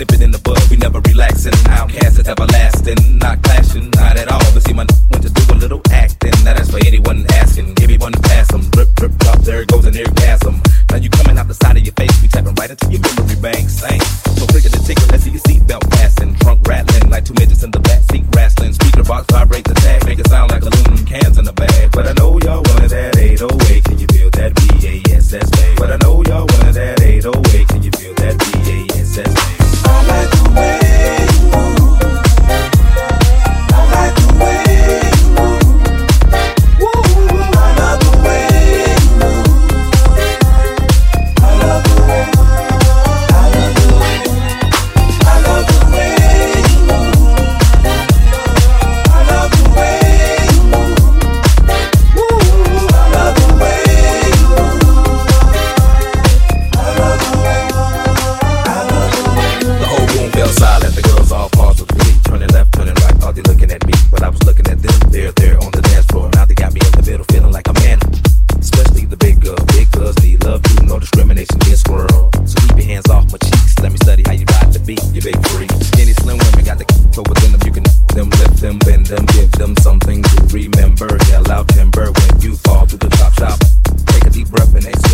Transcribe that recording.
nip it in the bud, we never relaxing. Outcast is everlasting, not clashing, not at all. But see, my went to do a little acting. Now that's for anyone asking. Give me one pass, drip, drip, drop, there goes an orgasm. Now you coming out the side of your face, we tapping right into your memory bank. Sing. So click the ticket, let's see your seatbelt fasten. Trunk rattling like two midgets in the back seat wrestling. Speaker box vibrate the tag, make it sound like aluminum cans in the bag. But I know y'all wanted that 808. Can you feel that BASS bass? But I know y'all wanted that 808. Can you feel that BASS bass? I like the way you move. I like the way you move. Woo, I love the way you move. I love the way. I love the way. I love the way you move. I love the way you move. Woo, I love the way you move. I love the way. I love the way. The whole room fell silent. The girls all paused with me, turning left, turning right. Thought they looking at me, but I was looking at them. They're on the dance floor. Now they got me in the middle, feeling like a man. Especially the big girls need love too, no discrimination, against squirrel. So keep your hands off my cheeks. Let me study how you ride the beat. You big free, skinny slim women got the go within them. You can them, lift them, bend them, give them something to remember. Yell out timber when you fall through the top shop. Take a deep breath and exhale.